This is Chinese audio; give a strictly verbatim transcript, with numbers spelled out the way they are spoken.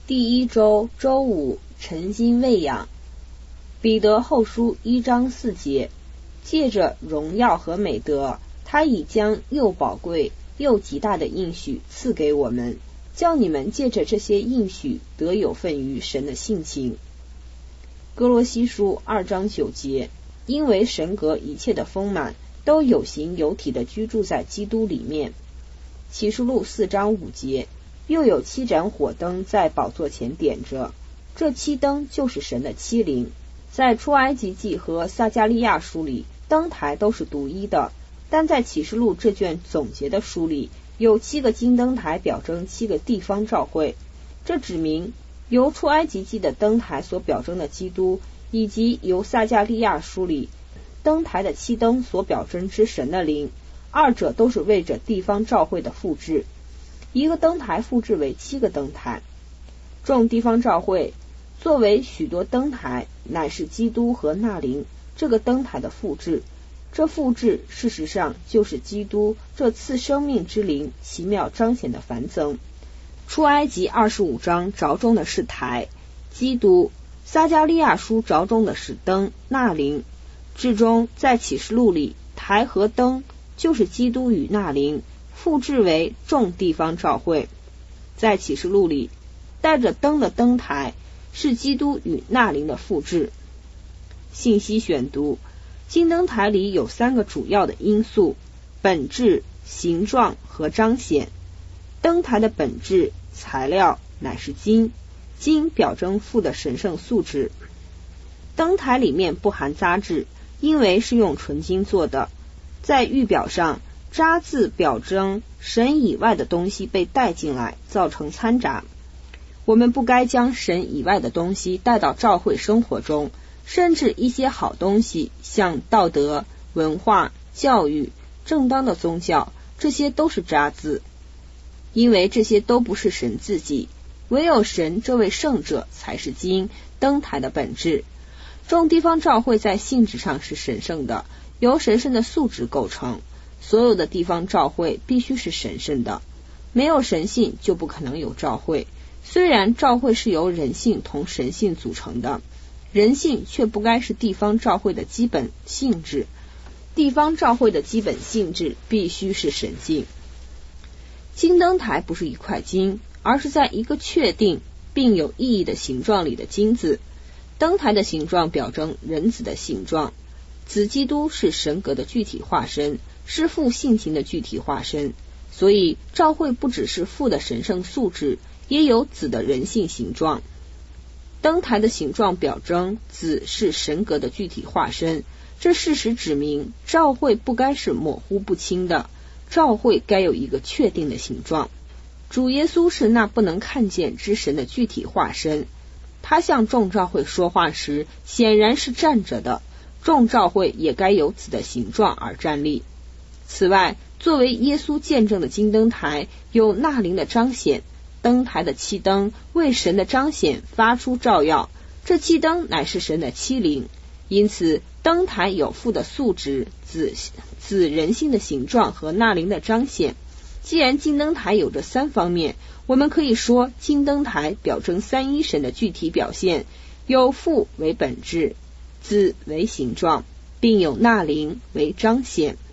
第一周周五晨星喂养。彼得后书一章四节，借着荣耀和美德，他已将又宝贵又极大的应许赐给我们，叫你们借着这些应许得有份于神的性情。哥罗西书二章九节，因为神格一切的丰满都有形有体的居住在基督里面。启示录四章五节，又有七盏火灯在宝座前点着，这七灯就是神的七灵。在出埃及记和撒迦利亚书里，灯台都是独一的，但在启示录这卷总结的书里，有七个金灯台表征七个地方召会。这指明由出埃及记的灯台所表征的基督，以及由撒迦利亚书里灯台的七灯所表征之神的灵，二者都是为着地方召会的复制。一个灯台复制为七个灯台，众地方召会作为许多灯台，乃是基督和那灵这个灯台的复制。这复制事实上就是基督这赐生命之灵奇妙彰显的繁增。出埃及二十五章着重的是台基督，撒迦利亚书着重的是灯那灵。至终在启示录里，台和灯就是基督与那灵复制为众地方召会。在启示录里，带着灯的灯台是基督与那灵的复制。信息选读：金灯台里有三个主要的因素：本质、形状和彰显。灯台的本质材料乃是金，金表征父的神圣素质。灯台里面不含杂质，因为是用纯金做的。在玉表上，渣字表征神以外的东西被带进来，造成掺杂。我们不该将神以外的东西带到教会生活中，甚至一些好东西，像道德、文化、教育、正当的宗教，这些都是渣字，因为这些都不是神自己，唯有神这位圣者才是金灯台的本质。众地方召会在性质上是神圣的，由神圣的素质构成。所有的地方召会必须是神圣的，没有神性就不可能有召会。虽然召会是由人性同神性组成的，人性却不该是地方召会的基本性质。地方召会的基本性质必须是神性。金灯台不是一块金，而是在一个确定并有意义的形状里的金子。灯台的形状表征人子的形状，子基督是神格的具体化身，是父性情的具体化身，所以召会不只是父的神圣素质，也有子的人性形状。灯台的形状表征子是神格的具体化身，这事实指明召会不该是模糊不清的，召会该有一个确定的形状。主耶稣是那不能看见之神的具体化身，他向众召会说话时显然是站着的，众召会也该有子的形状而站立。此外，作为耶稣见证的金灯台有那灵的彰显，灯台的七灯为神的彰显发出照耀，这七灯乃是神的七灵，因此灯台有父的素质、子子人性的形状和那灵的彰显。既然金灯台有这三方面，我们可以说金灯台表征三一神的具体表现，有父为本质，子为形状，并有那灵为彰显。